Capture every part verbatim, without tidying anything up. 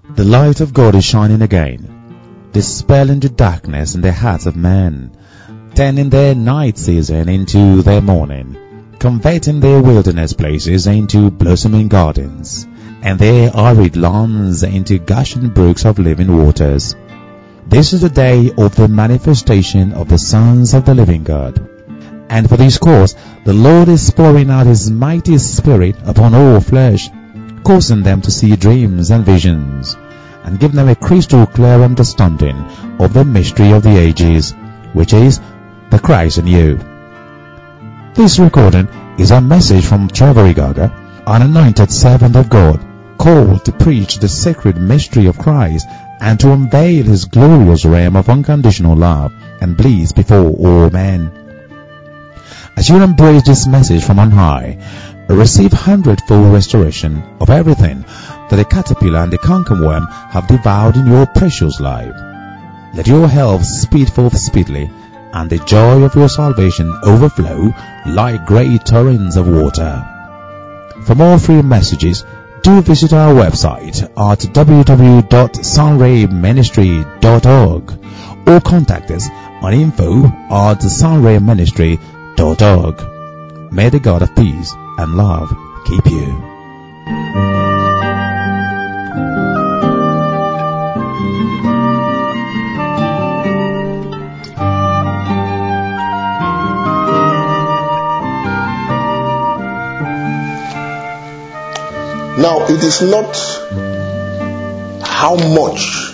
The light of God is shining again, dispelling the darkness in the hearts of men, turning their night season into their morning, converting their wilderness places into blossoming gardens, and their arid lawns into gushing brooks of living waters. This is the day of the manifestation of the sons of the living God. And for this cause, the Lord is pouring out His mighty Spirit upon all flesh, causing them to see dreams and visions, and give them a crystal clear understanding of the mystery of the ages, which is the Christ in you. This recording is a message from Calvary Gaga, an anointed servant of God, called to preach the sacred mystery of Christ and to unveil His glorious realm of unconditional love and bliss before all men. As you embrace this message from on high, receive hundredfold restoration of everything that the caterpillar and the cankerworm have devoured in your precious life. Let your health speed forth speedily, and the joy of your salvation overflow like great torrents of water. For more free messages, do visit our website at w w w dot sunray ministry dot org or contact us on info at sunray ministry dot org. May the God of peace and love keep you. Now, it is not how much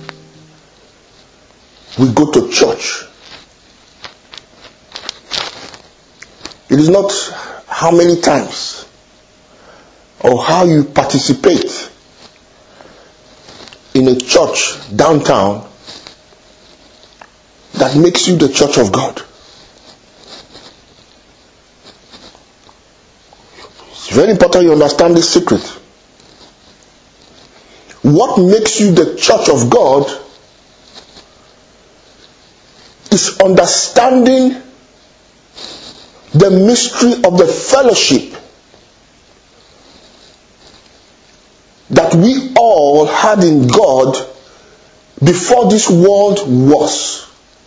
we go to church. It is not how many times or how you participate in a church downtown that makes you the church of God. It's very important you understand this secret. What makes you the church of God is understanding the mystery of the fellowship that we all had in God before this world was.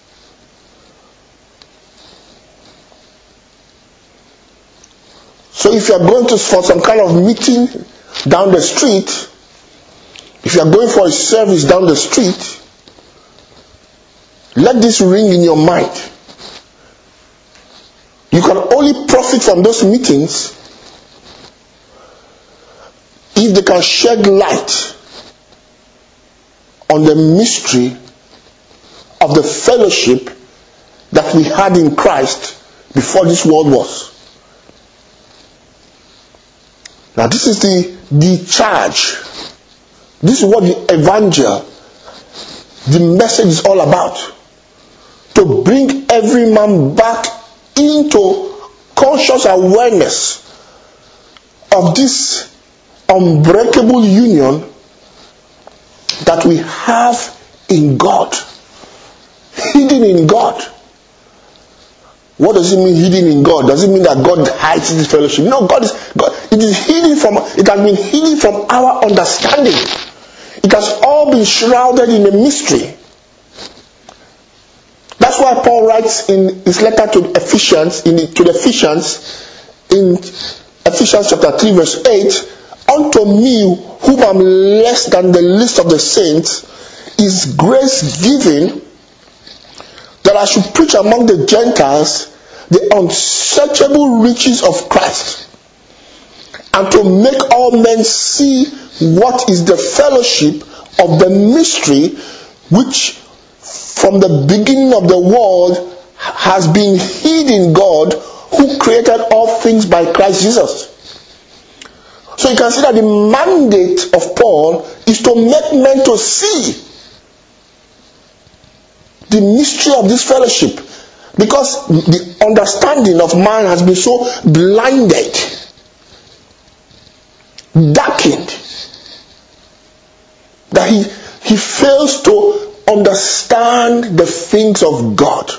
So if you are going to for some kind of meeting down the street, if you are going for a service down the street, let this ring in your mind. You can only profit from those meetings if they can shed light on the mystery of the fellowship that we had in Christ before this world was. Now this is the, the charge. This is what the evangel, the message is all about. To bring every man back into conscious awareness of this unbreakable union that we have in God. Hidden in God. What does it mean hidden in God? Does it mean that God hides this fellowship? No, God is God. It is hidden from it has been hidden from our understanding. It has all been shrouded in a mystery. That's why Paul writes in his letter to Ephesians, in the, to the Ephesians, in Ephesians chapter three, verse eight, unto me, whom am less than the least of the saints, is grace given that I should preach among the Gentiles the unsearchable riches of Christ, and to make all men see what is the fellowship of the mystery which from the beginning of the world has been hid in God, who created all things by Christ Jesus. So you can see that the mandate of Paul is to make men to see the mystery of this fellowship, because the understanding of man has been so blinded, darkened, that he, he fails to understand the things of God.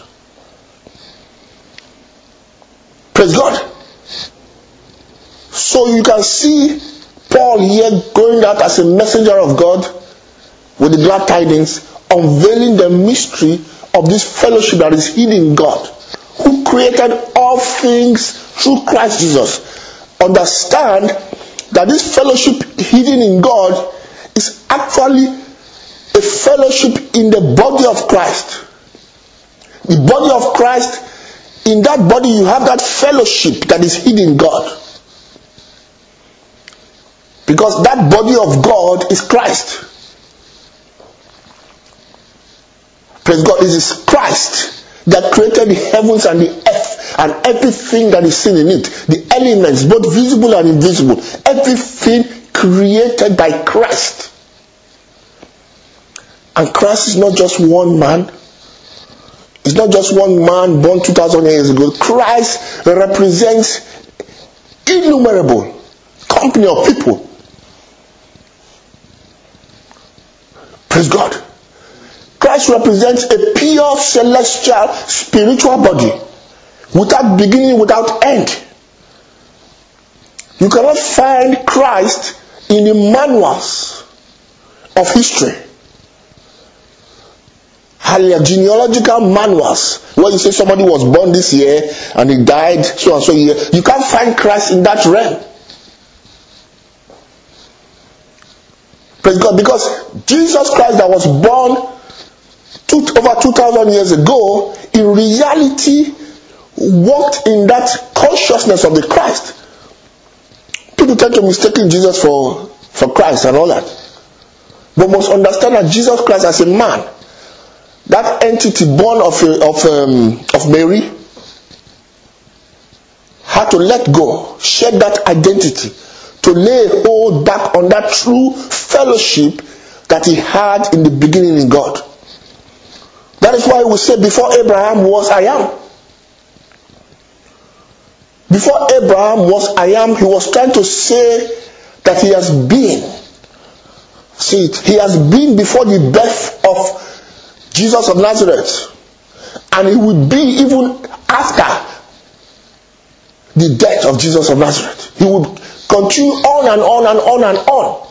Praise God. So you can see Paul here going out as a messenger of God, with the glad tidings, unveiling the mystery of this fellowship that is hidden in God, who created all things through Christ Jesus. Understand that this fellowship hidden in God is actually a fellowship in the body of Christ. The body of Christ, in that body you have that fellowship that is hidden in God. Because that body of God is Christ. Praise God. It is Christ that created the heavens and the earth and everything that is seen in it. The elements, both visible and invisible. Everything created by Christ. And Christ is not just one man. It's not just one man born two thousand years ago. Christ represents innumerable company of people. Praise God. Christ represents a pure celestial spiritual body without beginning, without end. You cannot find Christ in the manuals of history. Hallelujah. Genealogical manuals where you say somebody was born this year and he died so and so year. You can't find Christ in that realm. Praise God. Because Jesus Christ that was born two, over two thousand years ago, in reality walked in that consciousness of the Christ. People tend to mistake Jesus for, for Christ and all that. But must understand that Jesus Christ as a man, that entity born of, of, um, of Mary, had to let go, shed that identity, to lay hold back on that true fellowship that he had in the beginning in God. That is why we say before Abraham was I am. Before Abraham was I am, he was trying to say that he has been. See it, he has been before the birth of Jesus of Nazareth. And he will be even after the death of Jesus of Nazareth. He will continue on and on and on and on.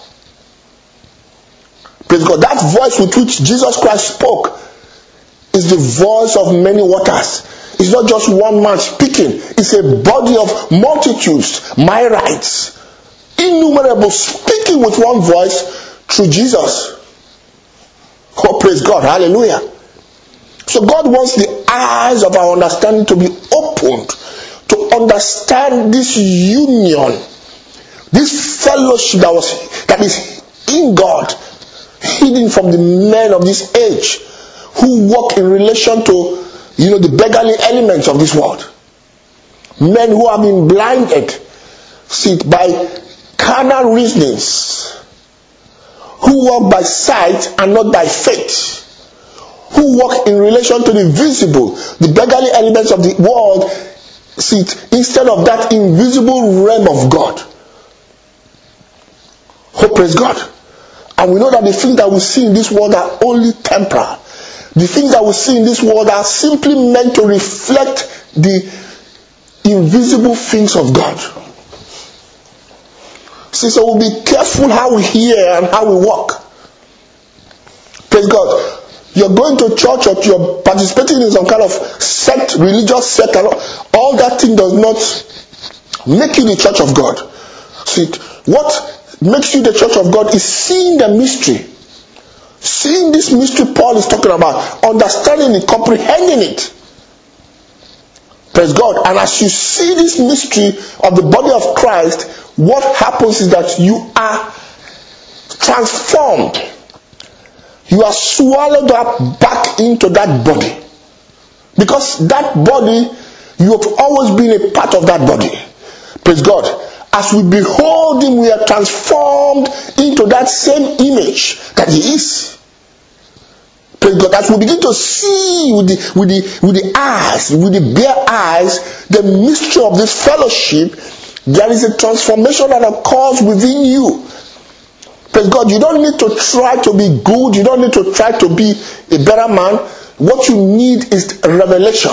Praise God. That voice with which Jesus Christ spoke is the voice of many waters. It's not just one man speaking. It's a body of multitudes, myriads, innumerable, speaking with one voice through Jesus. Oh, praise God. Hallelujah. So God wants the eyes of our understanding to be opened to understand this union, this fellowship that was that is in God, hidden from the men of this age who walk in relation to, you know, the beggarly elements of this world. Men who have been blinded, see it, by carnal reasonings, who walk by sight and not by faith, who walk in relation to the visible, the beggarly elements of the world, see it, instead of that invisible realm of God. Oh, praise God. And we know that the things that we see in this world are only temporal. The things that we see in this world are simply meant to reflect the invisible things of God. See, so we'll be careful how we hear and how we walk. Praise God. You're going to church or you're participating in some kind of sect, religious sect, and all that thing does not make you the church of God. See, what makes you the church of God is seeing the mystery. Seeing this mystery Paul is talking about, understanding it, comprehending it. Praise God. And as you see this mystery of the body of Christ, what happens is that you are transformed. You are swallowed up back into that body. Because that body, you have always been a part of that body. Praise God. As we behold him, we are transformed into that same image that he is. Praise God. As we begin to see with the, with the, with the eyes, with the bare eyes, the mystery of this fellowship, there is a transformation that occurs within you. Praise God. You don't need to try to be good. You don't need to try to be a better man. What you need is revelation.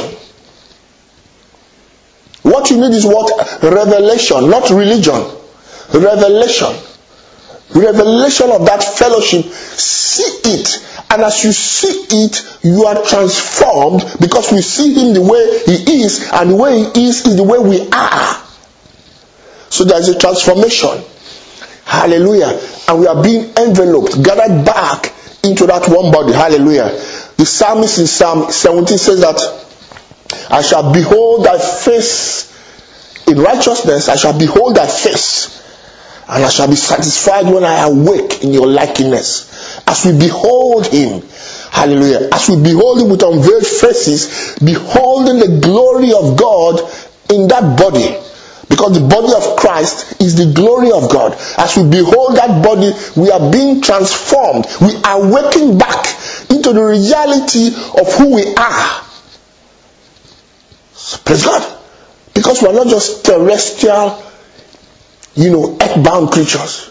What you need is what? Revelation, not religion. Revelation. revelation of that fellowship, see it. And as you see it, you are transformed, because we see him the way he is, and the way he is is the way we are. So there is a transformation. Hallelujah. And we are being enveloped, gathered back into that one body. Hallelujah. The psalmist in Psalm seventeen says that, I shall behold thy face in righteousness, I shall behold thy face, and I shall be satisfied when I awake in your likeness. As we behold him, hallelujah, as we behold him with unveiled faces, beholding the glory of God in that body. Because the body of Christ is the glory of God. As we behold that body, we are being transformed. We are waking back into the reality of who we are. So, praise God. Because we are not just terrestrial, you know, earthbound creatures.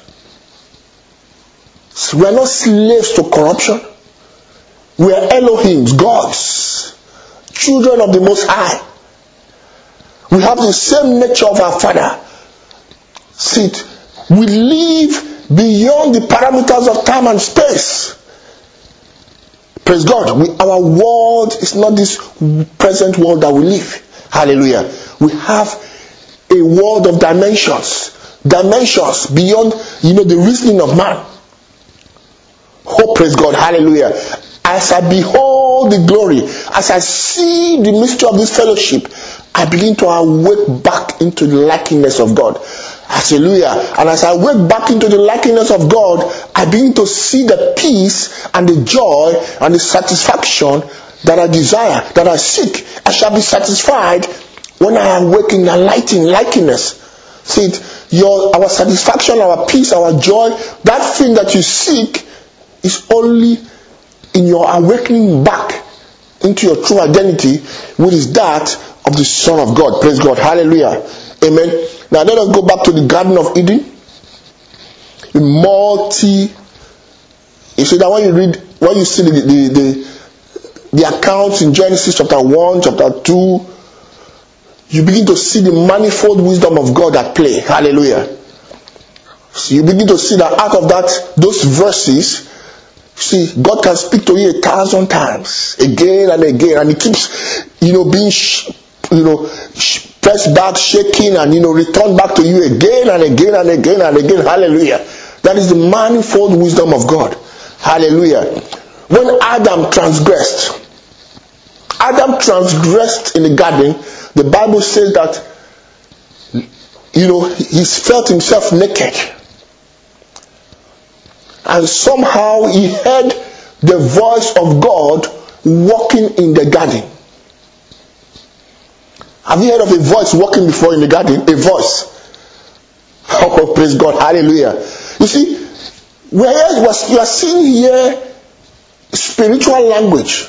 So we are not slaves to corruption. We are Elohims, gods, children of the Most High. We have the same nature of our Father. See it. We live beyond the parameters of time and space. Praise God. We, our world is not this present world that we live. Hallelujah. We have a world of dimensions. Dimensions beyond, you know, the reasoning of man. Oh, praise God. Hallelujah. As I behold the glory, as I see the mystery of this fellowship, I begin to awake back into the likeness of God. Hallelujah. And as I wake back into the likeness of God, I begin to see the peace and the joy and the satisfaction that I desire, that I seek. I shall be satisfied when I awake in the lighting likeness. See it, your our satisfaction, our peace, our joy, that thing that you seek is only in your awakening back into your true identity, which is that of the Son of God. Praise God. Hallelujah. Amen. Now let us go back to the Garden of Eden. The multi. You see that when you read, when you see the the, the, the accounts in Genesis chapter one, chapter two, you begin to see the manifold wisdom of God at play. Hallelujah. So you begin to see that out of that, those verses, see, God can speak to you a thousand times, again and again, and He keeps, you know, being, sh- you know, sh- pressed back, shaking, and you know, returned back to you again and again and again and again. Hallelujah. That is the manifold wisdom of God. Hallelujah. When Adam transgressed, Adam transgressed in the garden. The Bible says that, you know, he felt himself naked. And somehow he heard the voice of God walking in the garden. Have you heard of a voice walking before in the garden? A voice. Oh, praise God. Hallelujah. You see, we are seeing here spiritual language.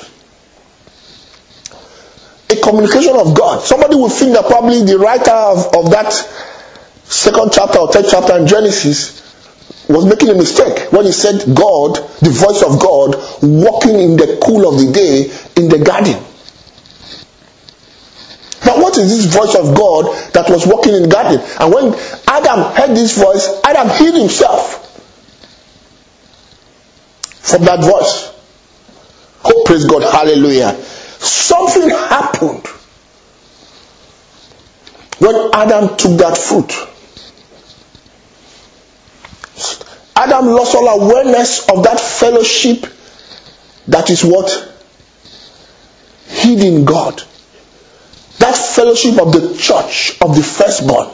A communication of God. Somebody would think that probably the writer of, of that second chapter or third chapter in Genesis was making a mistake when he said God, the voice of God, walking in the cool of the day in the garden. Now what is this voice of God that was walking in the garden? And when Adam heard this voice, Adam hid himself from that voice. Oh, praise God. Hallelujah. Something happened when Adam took that fruit. Adam lost all awareness of that fellowship that is what? Hid in God. That fellowship of the church of the firstborn.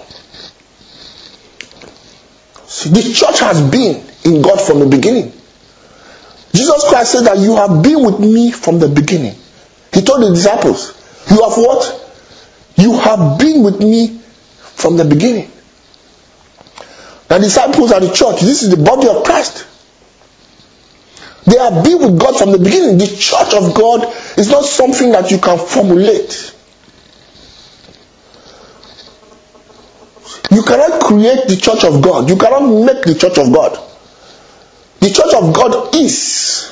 See, the church has been in God from the beginning. Jesus Christ said that you have been with me from the beginning. He told the disciples, you have what? You have been with me from the beginning. The disciples are the church. This is the body of Christ. They have been with God from the beginning. The church of God is not something that you can formulate. You cannot create the church of God. You cannot make the church of God. The church of God is.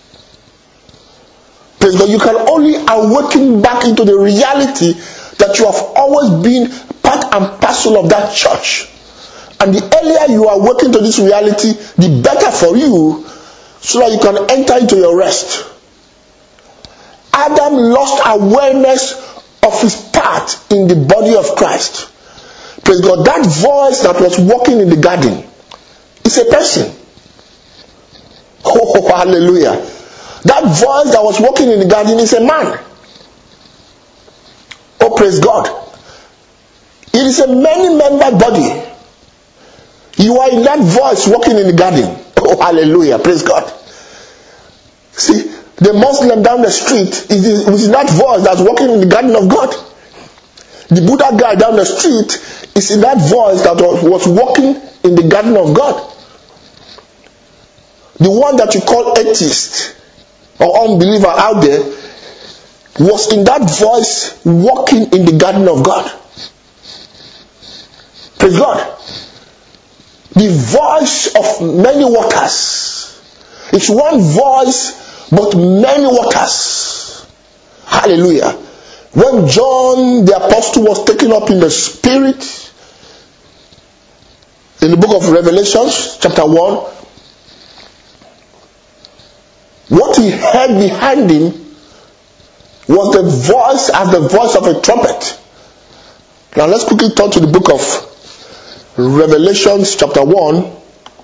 Praise God. You can only awaken back into the reality that you have always been part and parcel of that church. And the earlier you are awaken to this reality, the better for you, so that you can enter into your rest. Adam lost awareness of his part in the body of Christ. Praise God. That voice that was walking in the garden is a person. Oh, oh, hallelujah. That voice that was walking in the garden is a man. Oh, praise God. It is a many-membered body. You are in that voice walking in the garden. Oh, hallelujah. Praise God. See, the Muslim down the street is with that voice that's walking in the garden of God. The Buddha guy down the street is in that voice that was, was walking in the garden of God. The one that you call atheist or unbeliever out there was in that voice walking in the garden of God. Praise God. The voice of many waters. It's one voice, but many waters. Hallelujah. When John the Apostle was taken up in the Spirit, in the book of Revelation, chapter one, what he heard behind him was the voice as the voice of a trumpet. Now let's quickly turn to the book of Revelation chapter one.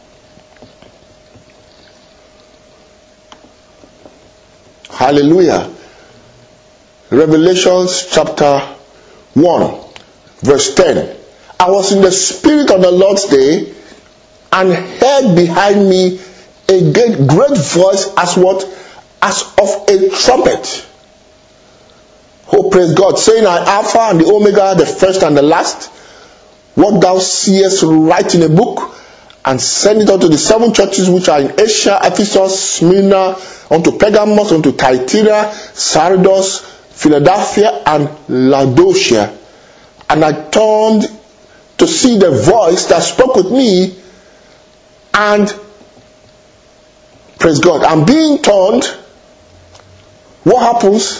Hallelujah. Revelation chapter one, verse ten. I was in the Spirit on the Lord's day, and heard behind me a great, great voice as what? As of a trumpet. Oh, praise God, saying, I am Alpha and the Omega, the first and the last. What thou seest, write in a book, and send it unto the seven churches which are in Asia, Ephesus, Smyrna, unto Pergamos, unto Thyatira, Sardis, Philadelphia, and Laodicea. And I turned to see the voice that spoke with me, and praise God, I'm being turned. What happens?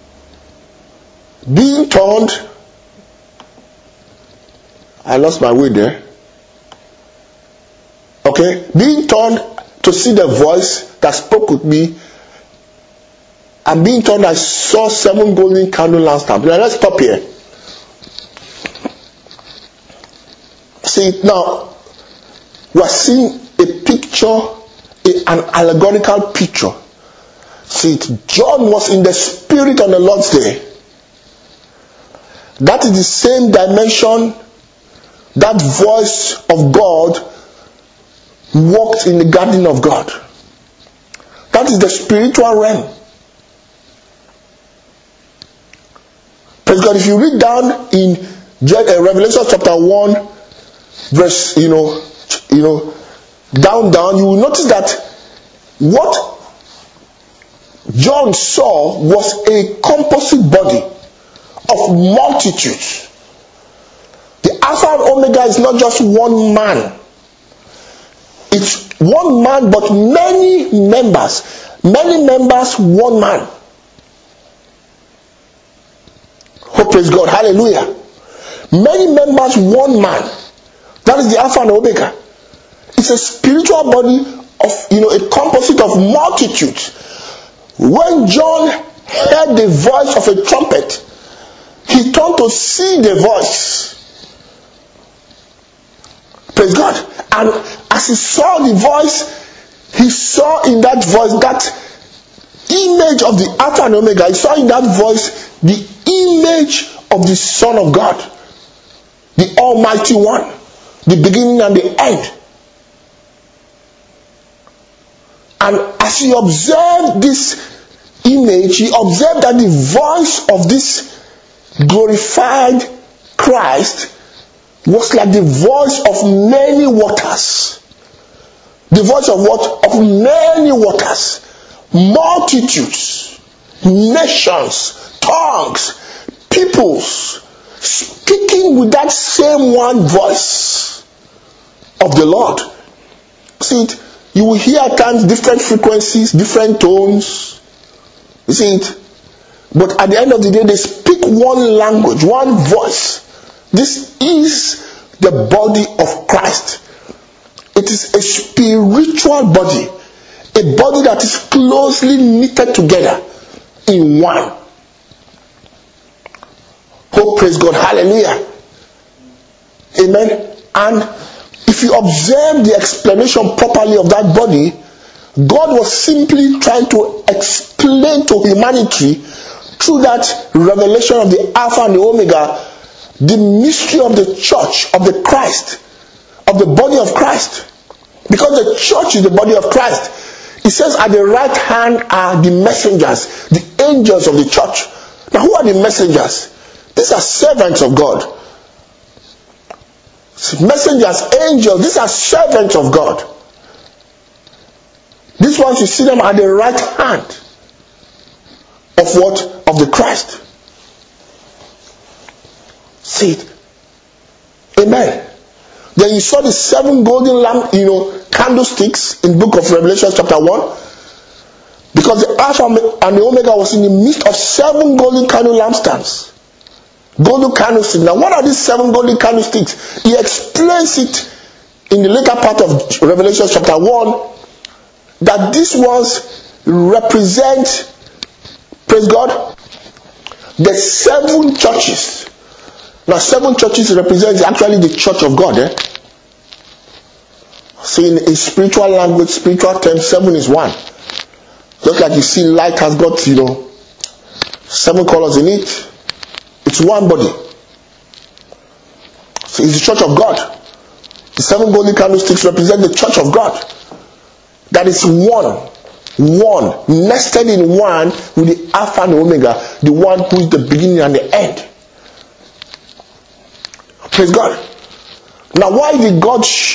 Being turned. I lost my way there. Okay, being turned to see the voice that spoke with me, and being turned, I saw seven golden candle lampstands. Now let's stop here. See, now we are seeing a picture, a, an allegorical picture. See, John was in the Spirit on the Lord's day. That is the same dimension. That voice of God walked in the garden of God. That is the spiritual realm. Praise God. If you read down in Revelation chapter one, verse, you know, you know, down, down, you will notice that what John saw was a composite body of multitudes. The Alpha and Omega is not just one man. It's one man, but many members. Many members, one man. Oh, praise God. Hallelujah. Many members, one man. That is the Alpha and Omega. It's a spiritual body of, you know, a composite of multitudes. When John heard the voice of a trumpet, he turned to see the voice. Praise God. And as he saw the voice, he saw in that voice that image of the Alpha and Omega. He saw in that voice the image of the Son of God, the Almighty One, the beginning and the end. And as he observed this image, he observed that the voice of this glorified Christ was like the voice of many waters. The voice of what? Of many waters. Multitudes, nations, tongues, peoples, speaking with that same one voice of the Lord. See it? You will hear at times different frequencies, different tones. You see it? But at the end of the day, they speak one language, one voice. This is the body of Christ. It is a spiritual body, a body that is closely knitted together in one. Oh, praise God, hallelujah. Amen. And if you observe the explanation properly of that body, God was simply trying to explain to humanity through that revelation of the Alpha and the Omega, the mystery of the church, of the Christ, of the body of Christ. Because the church is the body of Christ. It says at the right hand are the messengers, the angels of the church. Now who are the messengers? These are servants of God. Messengers, angels, these are servants of God. These ones, you see them at the right hand of what? Of the Christ. See it. Amen. Then you saw the seven golden lamp, you know, candlesticks in book of Revelation chapter one. Because the Alpha and the Omega was in the midst of seven golden candle lampstands. Golden candlesticks. Now what are these seven golden candlesticks? He explains it in the later part of Revelation chapter one, that these ones represent, praise God, the seven churches. Now seven churches represents actually the church of God. Eh? So in, in spiritual language, spiritual terms, seven is one. Just like you see light has got, you know, seven colors in it. It's one body. So it's the church of God. The seven golden candlesticks represent the church of God. That is one. One. Nested in one with the Alpha and the Omega. The one who is the beginning and the end. Praise God. Now why did God sh-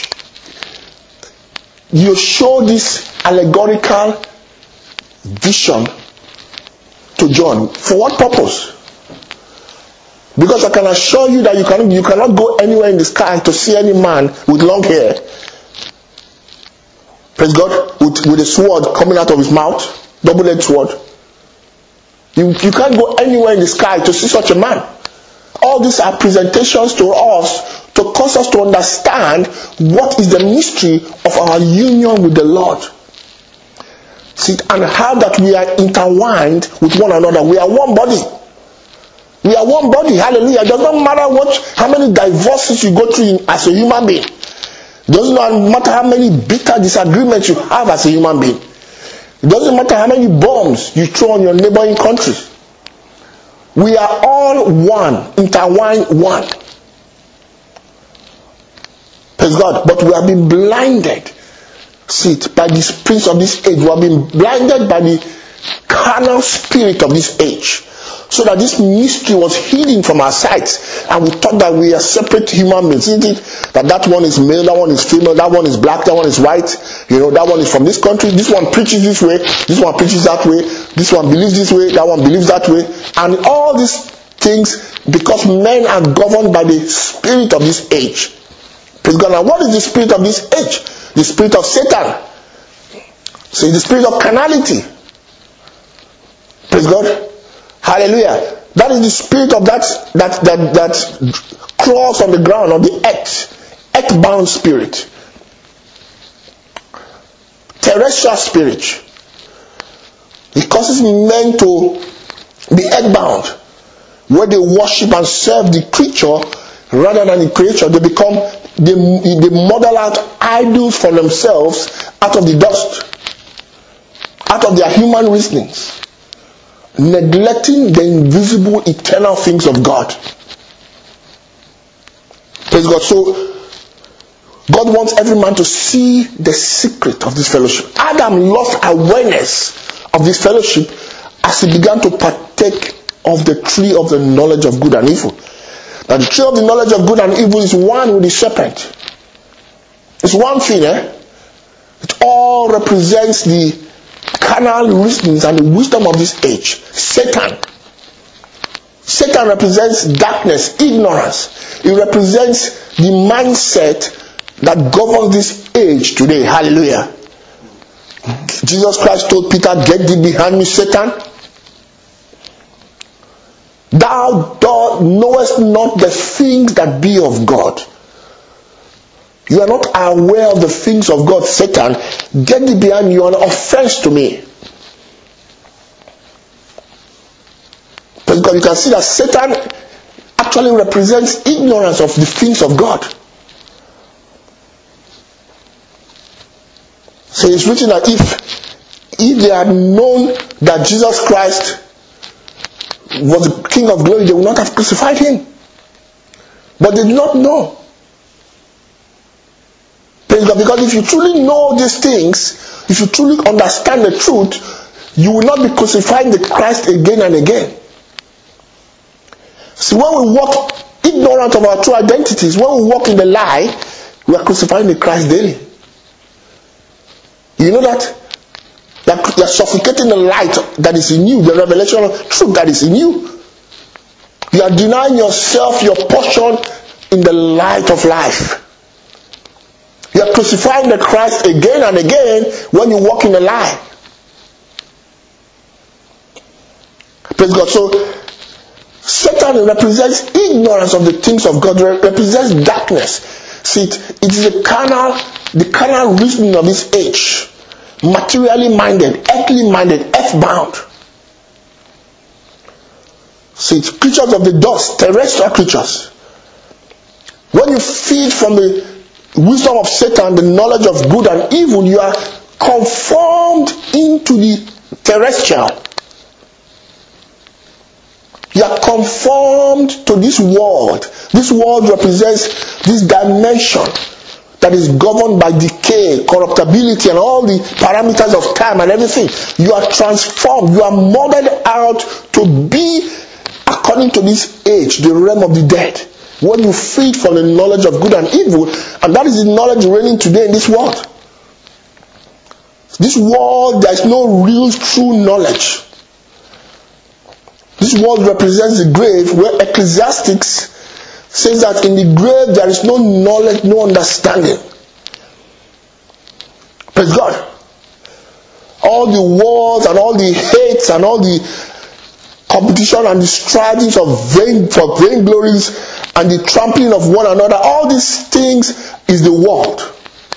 you show this allegorical vision to John? For what purpose? Because I can assure you that you cannot, you cannot go anywhere in the sky to see any man with long hair, praise God, with, with a sword coming out of his mouth, double-edged sword. You, you can't go anywhere in the sky to see such a man. All these are presentations to us to cause us to understand what is the mystery of our union with the Lord. See, and how that we are intertwined with one another. We are one body. We are one body. Hallelujah. It does not matter what, how many divorces you go through in, as a human being. It doesn't matter how many bitter disagreements you have as a human being. It doesn't matter how many bombs you throw on your neighboring countries. We are all one, intertwined one. Praise God. But we have been blinded, see it, by this prince of this age. We have been blinded by the carnal spirit of this age. So that this mystery was hidden from our sight, and we thought that we are separate human beings, isn't it? That that one is male, that one is female, that one is black, that one is white. You know, that one is from this country. This one preaches this way, this one preaches that way. This one believes this way, that one believes that way. And all these things because men are governed by the spirit of this age. Praise God. Now, what is the spirit of this age? The spirit of Satan. So, the spirit of carnality. Praise God. Hallelujah. That is the spirit of that that that that crawls on the ground, on the earth, earth-bound spirit, terrestrial spirit. It causes men to be earth-bound, where they worship and serve the creature rather than the creature. They become they, they model out idols for themselves out of the dust, out of their human reasonings, neglecting the invisible, eternal things of God. Praise God. So, God wants every man to see the secret of this fellowship. Adam lost awareness of this fellowship as he began to partake of the tree of the knowledge of good and evil. Now, the tree of the knowledge of good and evil is one with the serpent. It's one thing, eh? It all represents the carnal reasonings and the wisdom of this age. Satan. Satan represents darkness, ignorance. It represents the mindset that governs this age today. Hallelujah. Jesus Christ told Peter, "Get thee behind me, Satan. Thou knowest not the things that be of God, You are not aware of the things of God, Satan. Get thee behind me, you are an offense to me. Because you can see that Satan actually represents ignorance of the things of God. So it's written that if, if they had known that Jesus Christ was the King of glory, they would not have crucified him. But they did not know. Because if you truly know these things, if you truly understand the truth, you will not be crucifying the Christ again and again. So when we walk ignorant of our true identities, when we walk in the lie, we are crucifying the Christ daily. You know that? That you are suffocating the light that is in you, the revelation of truth that is in you. You are denying yourself your portion in the light of life. You are crucifying the Christ again and again when you walk in the lie. Praise God. So Satan represents ignorance of the things of God, represents darkness. See, it, it is the carnal, the carnal reasoning of this age. Materially minded, earthly minded, earthbound. See, it's creatures of the dust, terrestrial creatures. When you feed from the wisdom of Satan, the knowledge of good and evil, you are conformed into the terrestrial. You are conformed to this world. This world represents this dimension that is governed by decay, corruptibility, and all the parameters of time and everything. You are transformed. You are molded out to be according to this age, the realm of the dead. When you feed from the knowledge of good and evil, and that is the knowledge reigning today in this world. This world, there is no real true knowledge. This world represents the grave, where Ecclesiastes says that in the grave there is no knowledge, no understanding. Praise God. All the wars and all the hates and all the competition and the strivings of vain for vain glories and the trampling of one another, all these things is the world.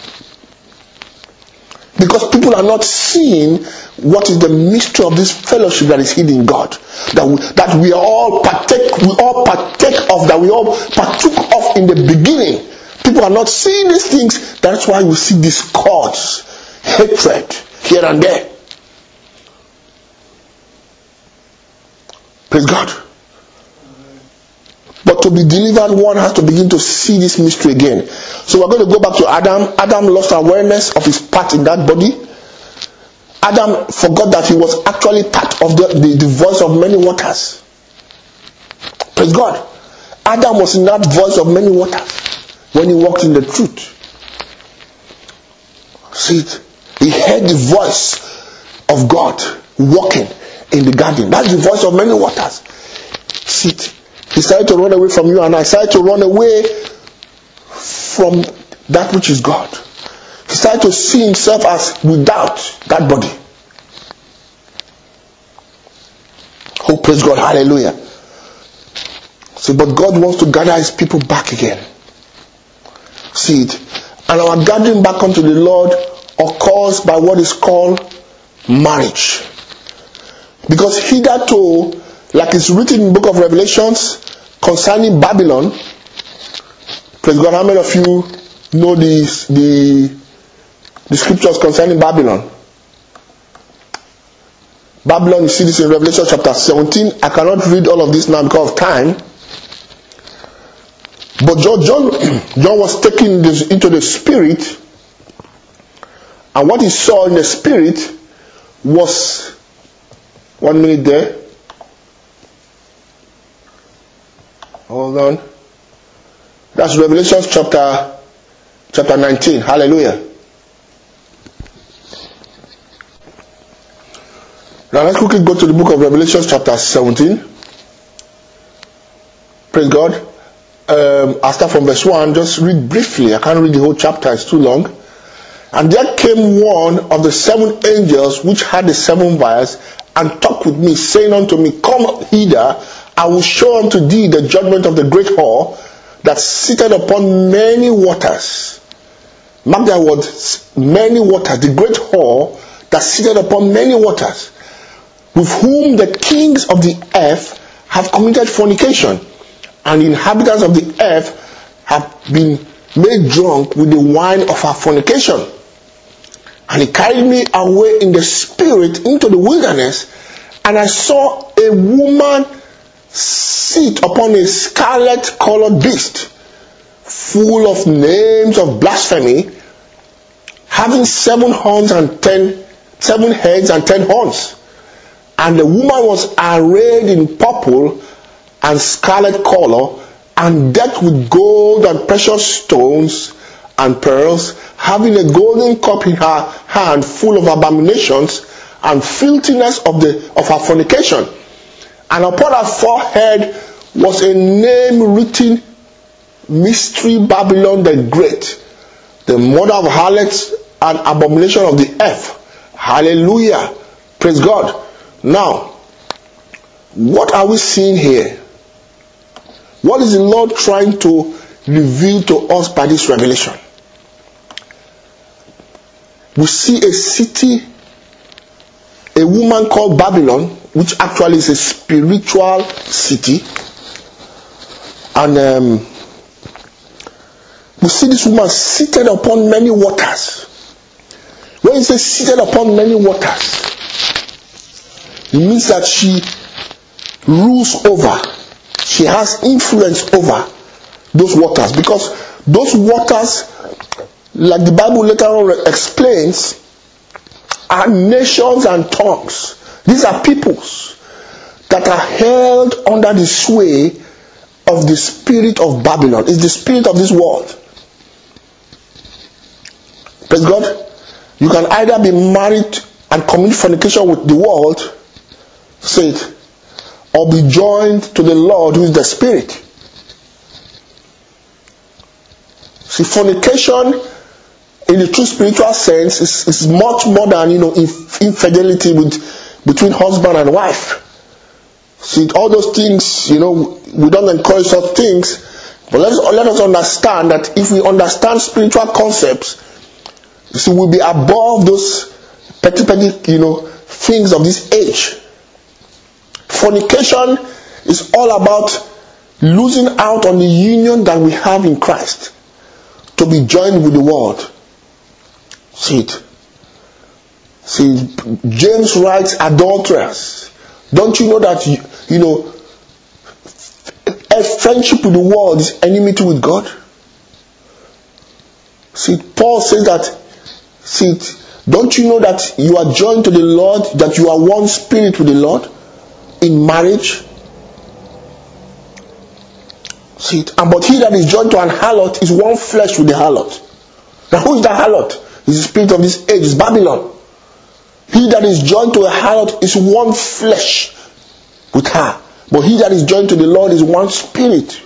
Because people are not seeing what is the mystery of this fellowship that is hidden in God. That we, that we all partake, we all partake of, that we all partook of in the beginning. People are not seeing these things. That's why we see discords, hatred here and there. Praise God. But to be delivered, one has to begin to see this mystery again. So we're going to go back to Adam. Adam lost awareness of his part in that body. Adam forgot that he was actually part of the, the, the voice of many waters. Praise God. Adam was in that voice of many waters when he walked in the truth. See it? He heard the voice of God walking in the garden. That's the voice of many waters. See it? He started to run away from you, and I started to run away from that which is God. He started to see himself as without that body. Oh, praise God, hallelujah. See, but God wants to gather his people back again. See it? And our gathering back unto the Lord occurs by what is called marriage. Because hitherto, like it's written in the book of Revelations concerning Babylon, praise God, how many of you know the, the, the scriptures concerning Babylon? Babylon, you see this in Revelation chapter seventeen. I cannot read all of this now because of time. But John, John, John was taken into the spirit, and what he saw in the spirit was, one minute there. Hold on. That's Revelation chapter chapter nineteen. Hallelujah. Now let's quickly go to the book of Revelation chapter seventeen. Praise God. Um, I'll start from verse one. Just read briefly. I can't read the whole chapter. It's too long. And there came one of the seven angels which had the seven vials, and talked with me, saying unto me, Come hither, I will show unto thee the judgment of the great whore that sitteth upon many waters, Mark that word, many waters, the great whore that sitteth upon many waters, with whom the kings of the earth have committed fornication, and the inhabitants of the earth have been made drunk with the wine of her fornication. And he carried me away in the spirit into the wilderness, and I saw a woman sit upon a scarlet colored beast, full of names of blasphemy, having seven horns and ten, seven heads and ten horns. And the woman was arrayed in purple and scarlet color, and decked with gold and precious stones and pearls, having a golden cup in her hand full of abominations and filthiness of the of her fornication. And upon her forehead was a name written, Mystery Babylon the Great, the mother of harlots and abomination of the earth. Hallelujah. Praise God. Now, what are we seeing here? What is the Lord trying to reveal to us by this revelation? We see a city, a woman called Babylon, which actually is a spiritual city. And um, we see this woman seated upon many waters. When it says seated upon many waters, it means that she rules over. She has influence over those waters. Because those waters, like the Bible later on explains, are nations and tongues. These are peoples that are held under the sway of the spirit of Babylon. It's the spirit of this world. Praise God. You can either be married and commit fornication with the world, say it, or be joined to the Lord who is the Spirit. See, fornication in the true spiritual sense is, is much more than, you know, inf- infidelity with, between husband and wife. See, all those things, you know, we don't encourage such things. But let us, let us understand that if we understand spiritual concepts, you see, we'll be above those petty, petty, you know, things of this age. Fornication is all about losing out on the union that we have in Christ to be joined with the world. See it. See, James writes, adulterers. Don't you know that, you, you know, a friendship with the world is enmity with God? See, Paul says that, see, don't you know that you are joined to the Lord, that you are one spirit with the Lord in marriage? See it. And but he that is joined to an harlot is one flesh with the harlot. Now who is that harlot? It's the spirit of this age, it's Babylon. He that is joined to a harlot is one flesh with her. But he that is joined to the Lord is one spirit.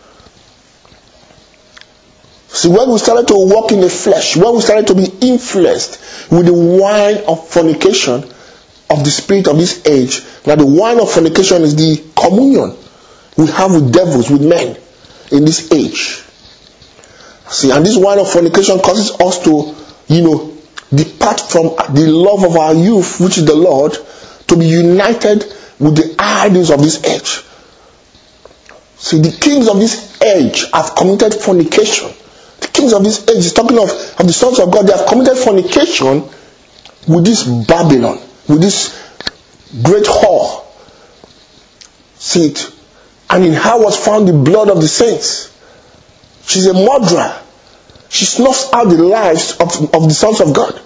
See, when we started to walk in the flesh, when we started to be influenced with the wine of fornication of the spirit of this age, now the wine of fornication is the communion we have with devils, with men in this age. See, and this wine of fornication causes us to, you know, depart from the love of our youth, which is the Lord, to be united with the idols of this age. See, the kings of this age have committed fornication. The kings of this age is talking of, of the sons of God. They have committed fornication with this Babylon, with this great whore. See it. And in her was found the blood of the saints. She's a murderer. She snuffs out the lives of, of the sons of God.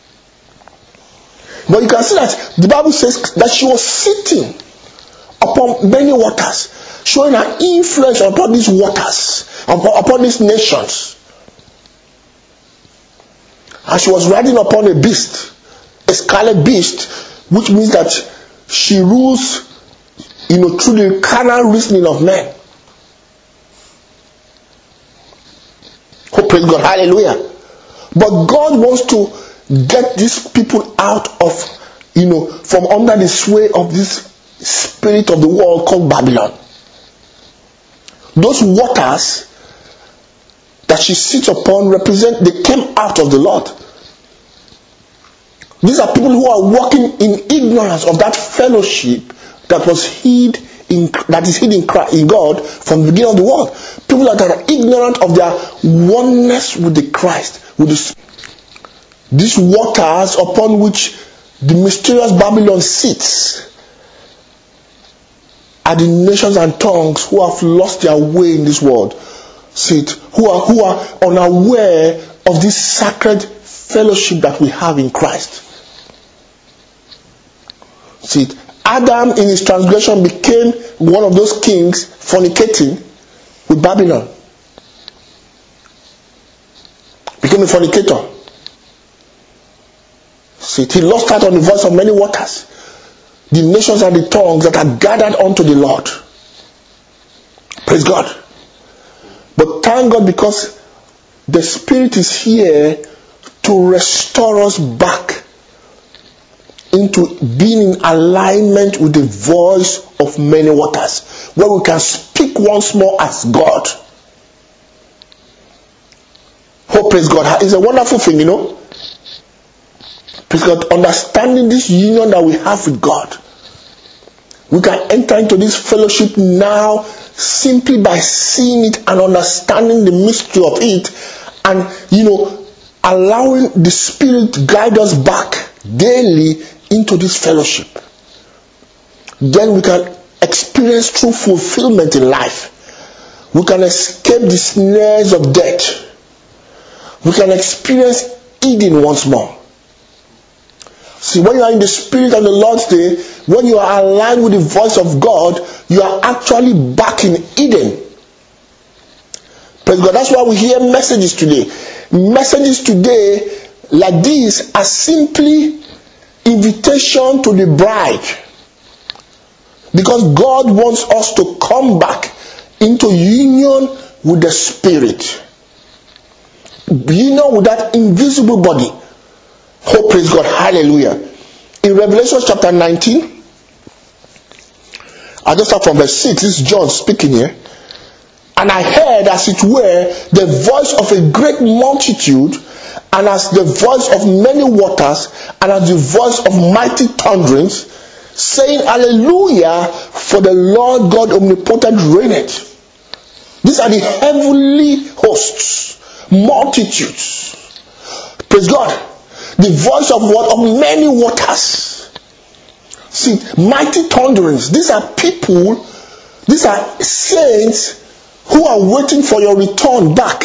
But you can see that the Bible says that she was sitting upon many waters, showing her influence upon these waters, upon, upon these nations. And she was riding upon a beast, a scarlet beast, which means that she rules, you know, through the carnal reasoning of men. Oh, praise God, hallelujah. But God wants to get these people out of, you know, from under the sway of this spirit of the world called Babylon. Those waters that that she sits upon represent they came out of the Lord. These are people who are walking in ignorance of that fellowship that was hid in that is hid in Christ, in God from the beginning of the world. People that are ignorant of their oneness with the Christ, with the, these waters upon which the mysterious Babylon sits, are the nations and tongues who have lost their way in this world. Sit, who are who are unaware of this sacred fellowship that we have in Christ. See, Adam in his transgression became one of those kings fornicating with Babylon. Became a fornicator. See, he lost out on the voice of many waters. The nations and the tongues that are gathered unto the Lord. Praise God. But thank God, because the Spirit is here to restore us back into being in alignment with the voice of many waters, where we can speak once more as God. Oh, praise God. It's a wonderful thing, you know. Praise God. Understanding this union that we have with God, we can enter into this fellowship now simply by seeing it and understanding the mystery of it, and, you know, allowing the Spirit to guide us back daily into this fellowship. Then we can experience true fulfillment in life. We can escape the snares of death. We can experience Eden once more. See, when you are in the Spirit on the Lord's Day, when you are aligned with the voice of God, you are actually back in Eden. Praise God. That's why we hear messages today. Messages today like these are simply invitation to the bride. Because God wants us to come back into union with the Spirit. Union with that invisible body. Oh, praise God. Hallelujah. In Revelation chapter nineteen, I just start from verse six. This is John speaking here. And I heard, as it were, the voice of a great multitude, and as the voice of many waters, and as the voice of mighty thunderings, saying, Hallelujah, for the Lord God omnipotent reigneth. These are the heavenly hosts, multitudes. Praise God. The voice of what? Of many waters. See, mighty thunderings. These are people, these are saints who are waiting for your return back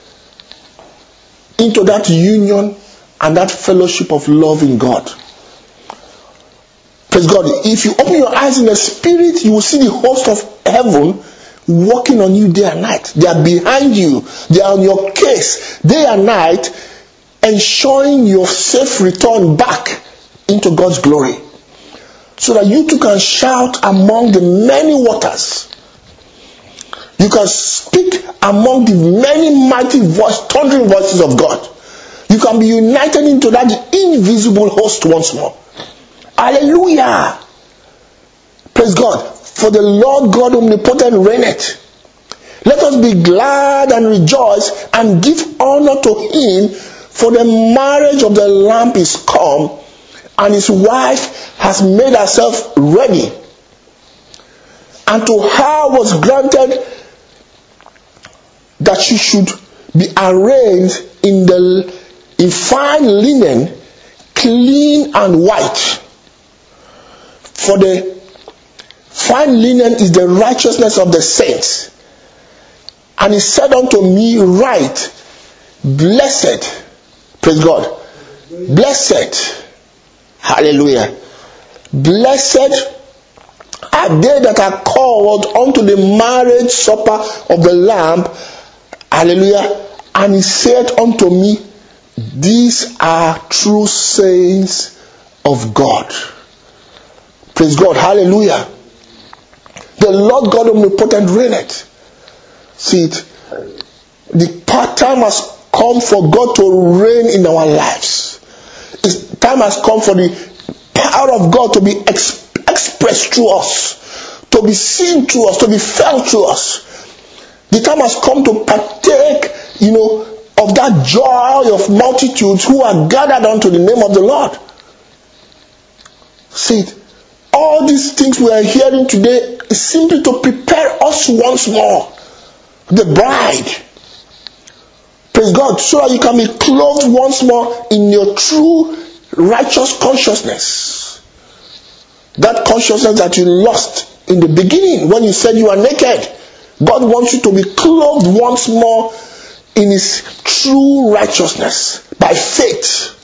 into that union and that fellowship of love in God. Praise God. If you open your eyes in the Spirit, you will see the host of heaven working on you day and night. They are behind you. They are on your case day and night, ensuring your safe return back into God's glory, so that you too can shout among the many waters. You can speak among the many mighty voice, thundering voices of God. You can be united into that invisible host once more. Hallelujah. Praise God. For the Lord God omnipotent reigneth. Let us be glad and rejoice and give honor to him, for the marriage of the Lamb is come, and his wife has made herself ready. And to her was granted that she should be arrayed in the in fine linen, clean and white. For the fine linen is the righteousness of the saints. And he said unto me, Write, blessed, praise God, blessed, hallelujah, blessed are they that are called unto the marriage supper of the Lamb. Hallelujah. And he said unto me, These are true saints of God. Praise God. Hallelujah. The Lord God omnipotent reigneth. See it. The time has come for God to reign in our lives. It's time has come for the power of God to be expressed expressed through us, to be seen through us, to be felt through us. The time has come to partake you know, of that joy of multitudes who are gathered unto the name of the Lord. See it. All these things we are hearing today is simply to prepare us once more. The bride. Praise God. So that you can be clothed once more in your true righteous consciousness. That consciousness that you lost in the beginning when you said you are naked. God wants you to be clothed once more in His true righteousness by faith.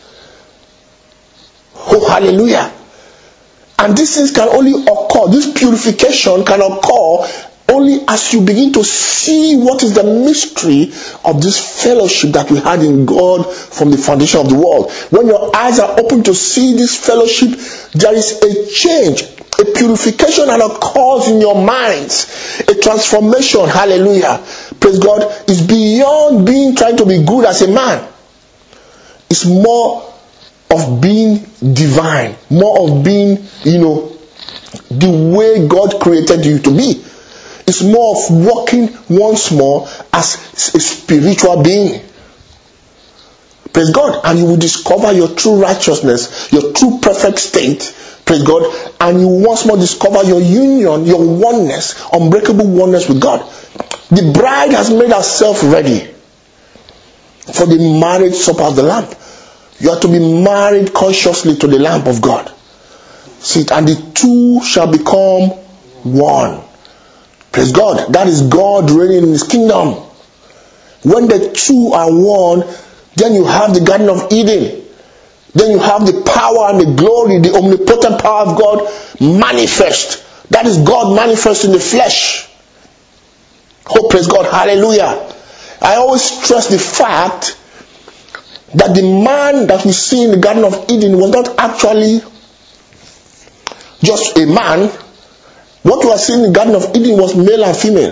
Oh, hallelujah. And these things can only occur, this purification can occur only as you begin to see what is the mystery of this fellowship that we had in God from the foundation of the world. When your eyes are open to see this fellowship, there is a change, a purification that occurs in your minds, a transformation. Hallelujah. Praise God. It's beyond being trying to be good as a man. It's more of being divine, more of being, you know, the way God created you to be. It's more of walking once more as a spiritual being. Praise God. And you will discover your true righteousness, your true perfect state. Praise God. And you once more discover your union, your oneness, unbreakable oneness with God. The bride has made herself ready for the marriage supper of the Lamb. You are to be married consciously to the Lamb of God. See it. And the two shall become one. Praise God. That is God reigning in His kingdom. When the two are one, then you have the Garden of Eden. Then you have the power and the glory, the omnipotent power of God manifest. That is God manifest in the flesh. Oh, praise God. Hallelujah. I always stress the fact that the man that we see in the Garden of Eden was not actually just a man. What we are seeing in the Garden of Eden was male and female.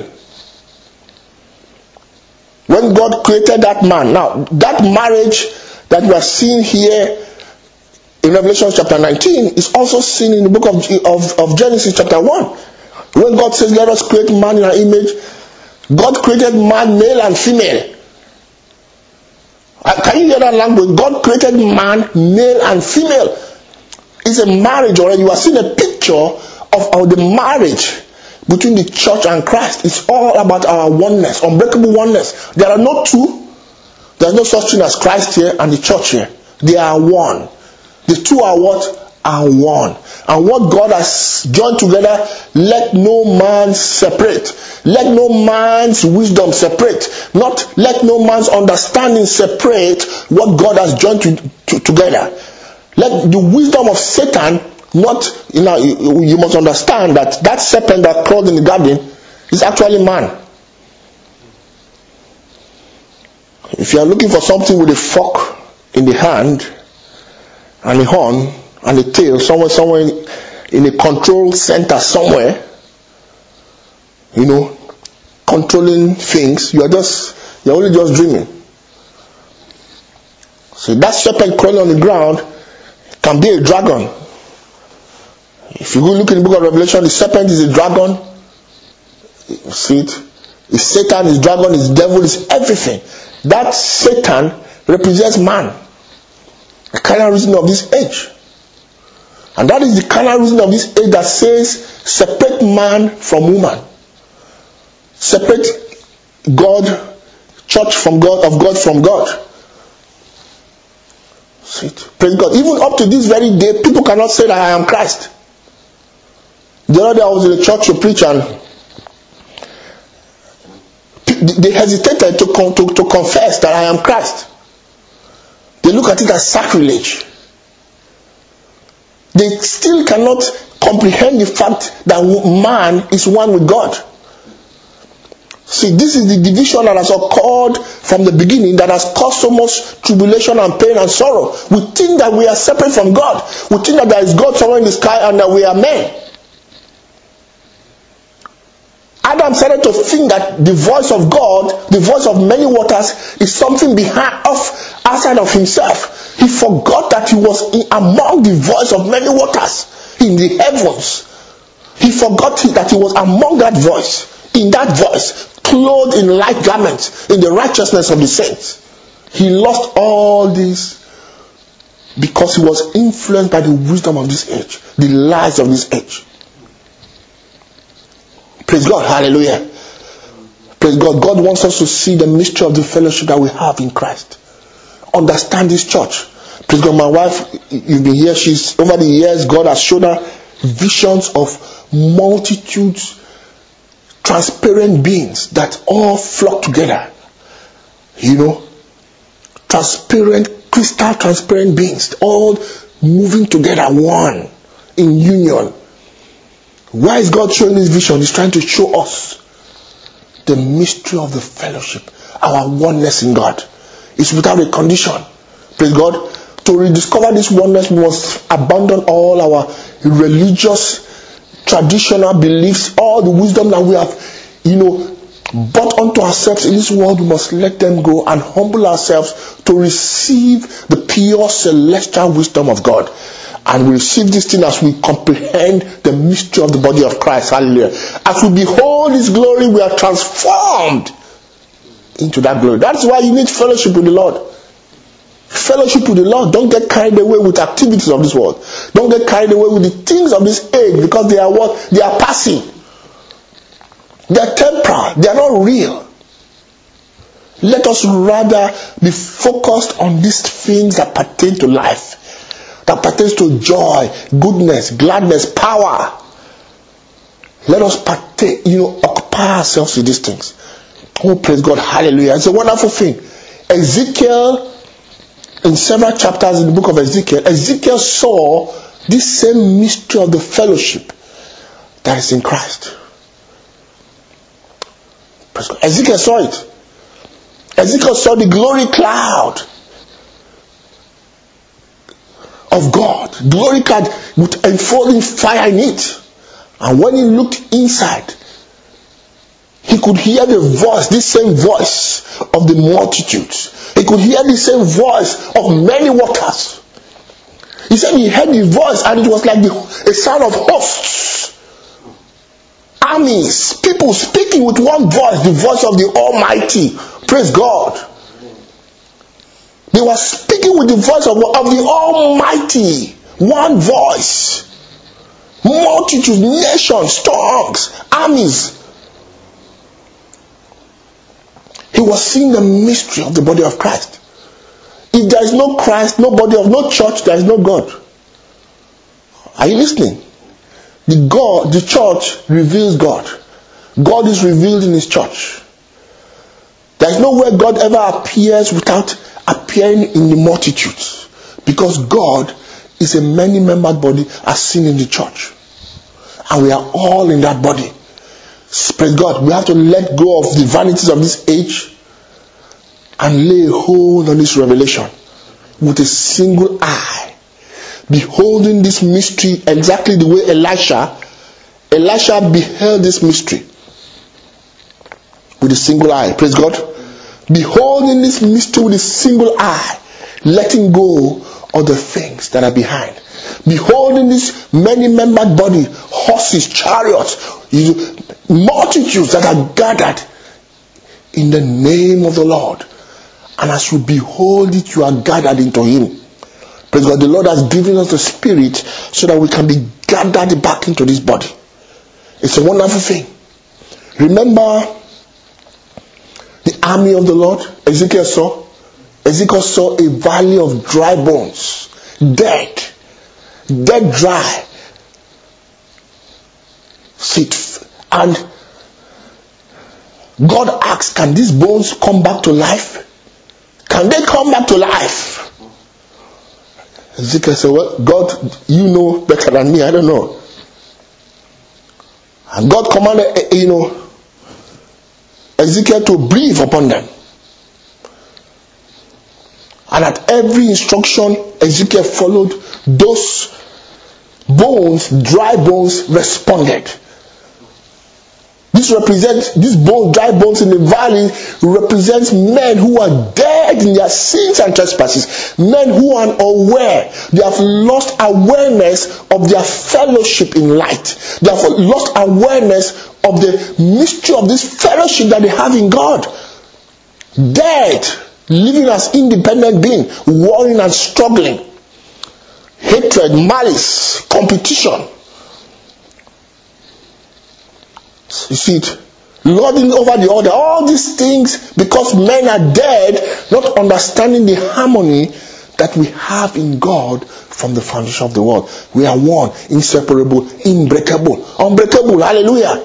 When God created that man, now that marriage that we are seeing here in Revelation chapter nineteen is also seen in the book of, of, of Genesis chapter one. When God says, let us create man in our image, God created man, male and female. Can you hear that language? God created man, male and female. It's a marriage already. You are seeing a picture of, of the marriage between the church and Christ. It's all about our oneness, unbreakable oneness. There are no two. There's no such thing as Christ here and the church here. They are one. The two are what? Are one. And what God has joined together, let no man separate. Let no man's wisdom separate. Not let no man's understanding separate what God has joined to, to, together. Let the wisdom of Satan not, you know, you, you must understand that that serpent that crawled in the garden is actually man. If you are looking for something with a fork in the hand and a horn and a tail somewhere, somewhere in, in a control center somewhere, you know, controlling things, you are just, you are only just dreaming. So that serpent crawling on the ground can be a dragon. If you go look in the book of Revelation, the serpent is a dragon. You see it? It's Satan, is dragon, is devil, is everything. That Satan represents man. The carnal reason of this age. And that is the carnal reason of this age that says, separate man from woman. Separate God, church from God, of God from God. See it? Praise God. Even up to this very day, people cannot say that I am Christ. The other day I was in a church to preach and they hesitated to, con- to, to confess that I am Christ. They look at it as sacrilege. They still cannot comprehend the fact that man is one with God. See, this is the division that has occurred from the beginning that has caused so much tribulation and pain and sorrow. We think that we are separate from God. We think that there is God somewhere in the sky and that we are men. Adam started to think that the voice of God, the voice of many waters, is something behind, off, outside of himself. He forgot that he was in, among the voice of many waters in the heavens. He forgot that he was among that voice, in that voice, clothed in light garments, in the righteousness of the saints. He lost all this because he was influenced by the wisdom of this age, the lies of this age. Praise God. Hallelujah. Praise God. God wants us to see the mystery of the fellowship that we have in Christ. Understand this church. Praise God. My wife, you've been here. She's over the years, God has shown her visions of multitudes, transparent beings that all flock together. You know, transparent, crystal transparent beings, all moving together, one in union. Why is God showing this vision? He's trying to show us the mystery of the fellowship, our oneness in God. It's without a condition. Praise God. To rediscover this oneness, we must abandon all our religious, traditional beliefs, all the wisdom that we have, you know, brought onto ourselves in this world. We must let them go and humble ourselves to receive the pure celestial wisdom of God. And we receive this thing as we comprehend the mystery of the body of Christ. Hallelujah. As we behold His glory, we are transformed into that glory. That's why you need fellowship with the Lord. Fellowship with the Lord. Don't get carried away with activities of this world. Don't get carried away with the things of this age, because they are what? They are passing. They are temporal. They are not real. Let us rather be focused on these things that pertain to life, that pertains to joy, goodness, gladness, power. Let us partake, you know, occupy ourselves with these things. Oh, praise God. Hallelujah. It's a wonderful thing. Ezekiel, in several chapters in the book of Ezekiel, Ezekiel saw this same mystery of the fellowship that is in Christ. Ezekiel saw it. Ezekiel saw the glory cloud of God. Glory cloud with enfolding fire in it. And when he looked inside, he could hear the voice, this same voice of the multitudes. He could hear the same voice of many waters. He said he heard the voice and it was like the, a sound of hosts. Armies, people speaking with one voice, the voice of the Almighty. Praise God. They were speaking with the voice of, of the Almighty. One voice. Multitudes, nations, tongues, armies. He was seeing the mystery of the body of Christ. If there is no Christ, no body of no church, there is no God. Are you listening? The God, the church reveals God. God is revealed in His church. There is nowhere God ever appears without appearing in the multitudes, because God is a many-membered body as seen in the church, and we are all in that body. Praise God. We have to let go of the vanities of this age and lay hold on this revelation with a single eye, beholding this mystery exactly the way Elisha Elisha beheld this mystery with a single eye. Praise God. Beholding this mystery with a single eye, letting go of the things that are behind. Beholding this many-membered body, horses, chariots, multitudes that are gathered in the name of the Lord. And as you behold it, you are gathered into Him. Praise God. The Lord has given us the Spirit so that we can be gathered back into this body. It's a wonderful thing. Remember the army of the Lord? Ezekiel saw. Ezekiel saw a valley of dry bones. Dead. Dead dry. Sit. And God asked, can these bones come back to life? Can they come back to life? Ezekiel said, well, God, you know better than me. I don't know. And God commanded, you know, Ezekiel to breathe upon them. And at every instruction Ezekiel followed, those bones, dry bones, responded. This represents, these bones, dry bones in the valley represents men who are dead dead in their sins and trespasses. Men who are unaware, they have lost awareness of their fellowship in light. They have lost awareness of the mystery of this fellowship that they have in God. Dead, living as independent beings, warring and struggling. Hatred, malice, competition. You see it? Lording over the other. All these things because men are dead, not understanding the harmony that we have in God from the foundation of the world. We are one, inseparable, unbreakable. Unbreakable. Hallelujah.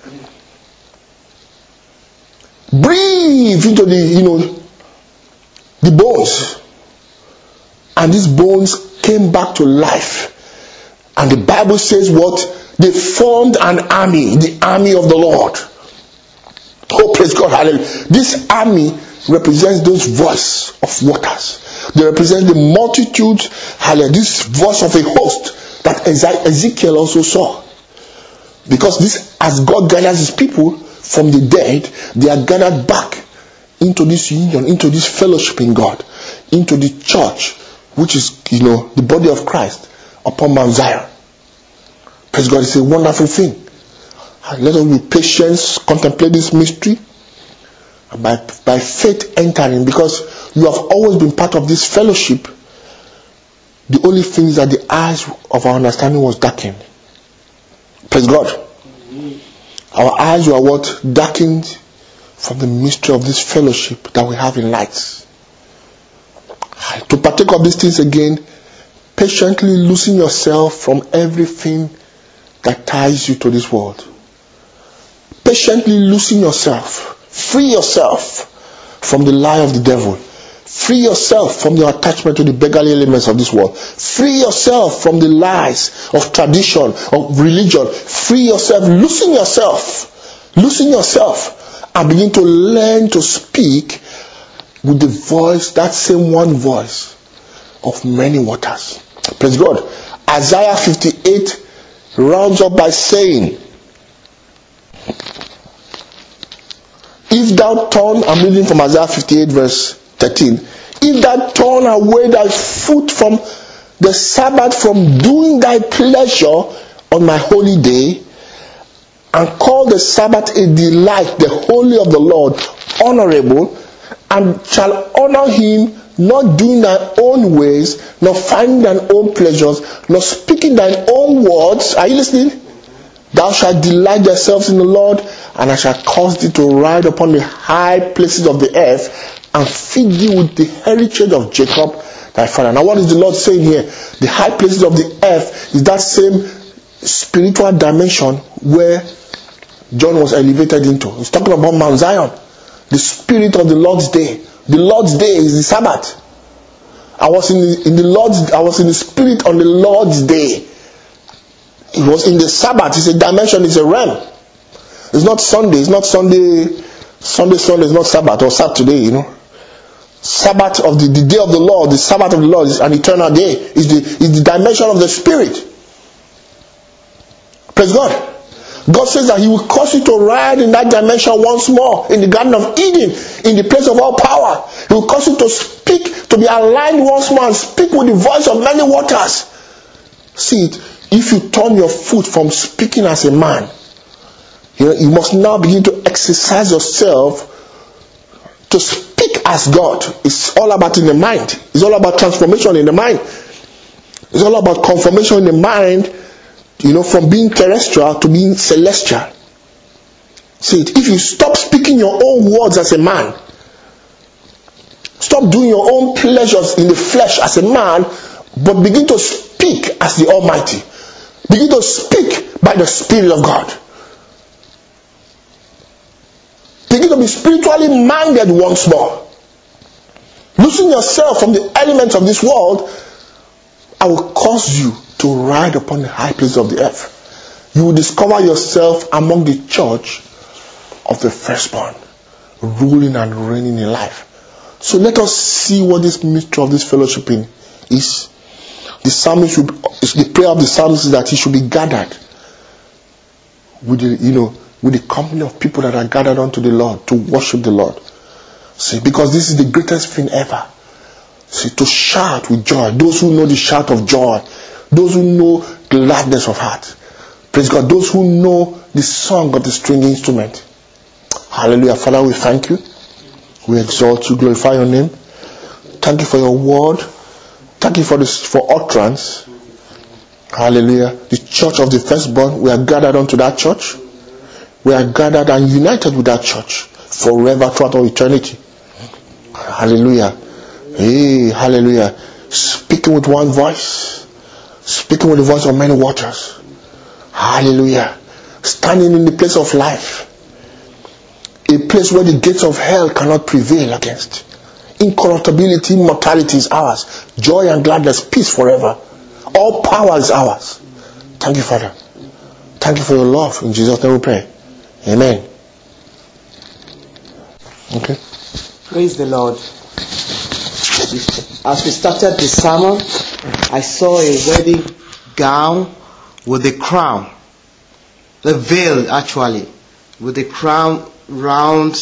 Breathe into the, you know, the bones. And these bones came back to life. And the Bible says what? They formed an army, the army of the Lord. Oh, praise God, hallelujah. This army represents those voice of waters. They represent the multitude, hallelujah, this voice of a host that Ezekiel also saw. Because this, as God gathers his people from the dead, they are gathered back into this union, into this fellowship in God, into the church, which is, you know, the body of Christ upon Mount Zion. Praise God, it's a wonderful thing. And let us with patience contemplate this mystery. And by, by faith entering, because you have always been part of this fellowship. The only thing is that the eyes of our understanding was darkened. Praise God. Mm-hmm. Our eyes were what? Darkened from the mystery of this fellowship that we have in light. To partake of these things again, patiently losing yourself from everything that ties you to this world. Patiently losing yourself. Free yourself from the lie of the devil. Free yourself from your attachment to the beggarly elements of this world. Free yourself from the lies of tradition, of religion. Free yourself, loosen yourself. Loosen yourself. And begin to learn to speak with the voice, that same one voice of many waters. Praise God. Isaiah fifty-eight rounds up by saying, if thou turn, I'm reading from Isaiah fifty-eight verse thirteen, if thou turn away thy foot from the Sabbath, from doing thy pleasure on my holy day, and call the Sabbath a delight, the holy of the Lord, honorable, and shall honor him, not doing thine own ways, nor finding thine own pleasures, nor speaking thine own words. Are you listening? Thou shalt delight thyself in the Lord, and I shall cause thee to ride upon the high places of the earth, and feed thee with the heritage of Jacob thy father. Now what is the Lord saying here? The high places of the earth is that same spiritual dimension where John was elevated into. He's talking about Mount Zion. The spirit of the Lord's day. The Lord's day is the Sabbath. I was in the, in the Lord's I was in the spirit on the Lord's day. It was in the Sabbath. It's a dimension, it's a realm. It's not Sunday, it's not Sunday, Sunday, Sunday, it's not Sabbath or Saturday, you know. Sabbath of the, the day of the Lord, the Sabbath of the Lord is an eternal day. It's the, it's the dimension of the Spirit. Praise God. God says that he will cause you to ride in that dimension once more in the Garden of Eden, in the place of all power. He will cause you to speak, to be aligned once more and speak with the voice of many waters. See it. If you turn your foot from speaking as a man, you know, you must now begin to exercise yourself to speak as God. It's all about in the mind. It's all about transformation in the mind. It's all about confirmation in the mind, you know, from being terrestrial to being celestial. See it. If you stop speaking your own words as a man, stop doing your own pleasures in the flesh as a man, but begin to speak as the Almighty. Begin to speak by the Spirit of God. Begin to be spiritually minded once more. Losing yourself from the elements of this world, I will cause you to ride upon the high places of the earth. You will discover yourself among the church of the firstborn, ruling and reigning in life. So let us see what this mystery of this fellowshipping is. The psalmist should, the prayer of the psalmist is that he should be gathered with the, you know, with the company of people that are gathered unto the Lord to worship the Lord. See, because this is the greatest thing ever. See, to shout with joy. Those who know the shout of joy. Those who know gladness of heart. Praise God. Those who know the song of the string instrument. Hallelujah. Father, we thank you. We exalt you, glorify your name. Thank you for your word. Thank you for this, for utterance. Hallelujah. The church of the firstborn, we are gathered unto that church. We are gathered and united with that church forever throughout all eternity. Hallelujah. Hey, hallelujah. Speaking with one voice. Speaking with the voice of many waters. Hallelujah. Standing in the place of life. A place where the gates of hell cannot prevail against. Incorruptibility, immortality is ours. Joy and gladness, peace forever. All power is ours. Thank you, Father. Thank you for your love. In Jesus' name we pray. Amen. Okay. Praise the Lord. As we started the sermon, I saw a wedding gown with a crown. The veil, actually, with the crown round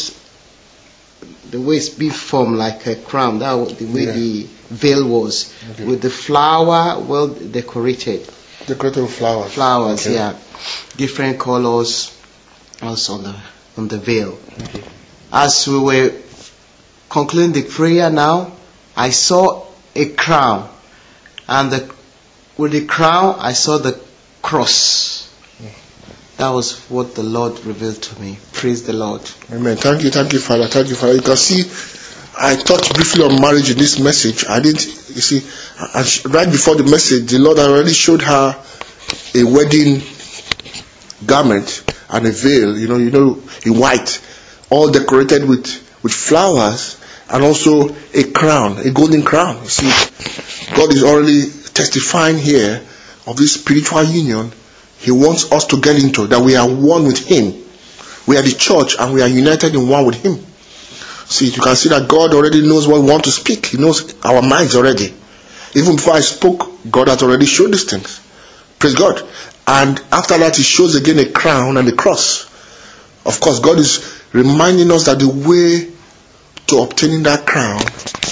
the waist being formed like a crown. That was the way yeah. the veil was. Okay. With the flower well decorated. Decorated with flowers. Flowers, okay. yeah. Different colors also on the on the veil. Okay. As we were concluding the prayer now, I saw a crown. And the, with the crown, I saw the cross. That was what the Lord revealed to me. Praise the Lord. Amen. Thank you, thank you, Father. Thank you, Father. You can see, I touched briefly on marriage in this message. I didn't, you see, right before the message, the Lord already showed her a wedding garment and a veil, you know, you know, in white, all decorated with, with flowers, and also a crown, a golden crown. You see, God is already testifying here of this spiritual union He wants us to get into, that we are one with Him. We are the church and we are united in one with Him. See, you can see that God already knows what we want to speak. He knows our minds already. Even before I spoke, God has already showed these things. Praise God. And after that, He shows again a crown and a cross. Of course, God is reminding us that the way to obtaining that crown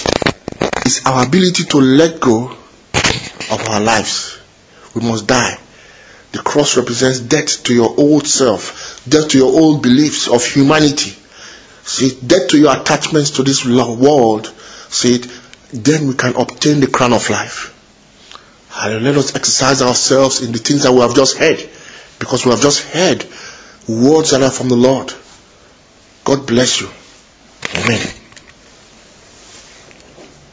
is our ability to let go of our lives. We must die. The cross represents death to your old self, death to your old beliefs of humanity. See, death to your attachments to this world. See, then we can obtain the crown of life. And let us exercise ourselves in the things that we have just heard, because we have just heard words that are from the Lord. God bless you. Amen.